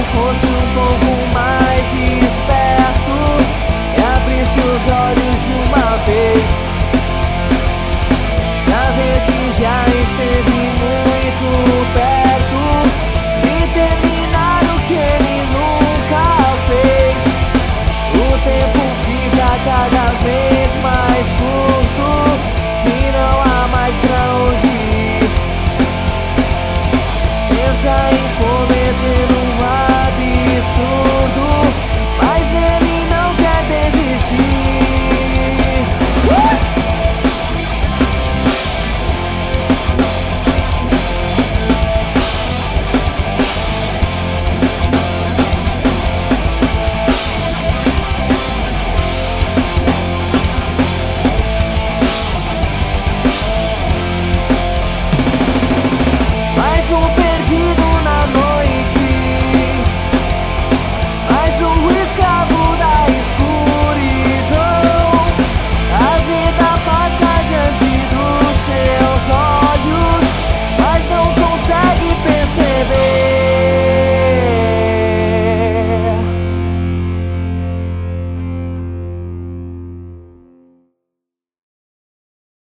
fosse um pouco mais esperto e abrisse os olhos de uma vez, pra ver que já esteve muito perto de terminar o que ele nunca fez. O tempo fica cada vez mais curto e não há mais pra onde ir. Pensa em cometer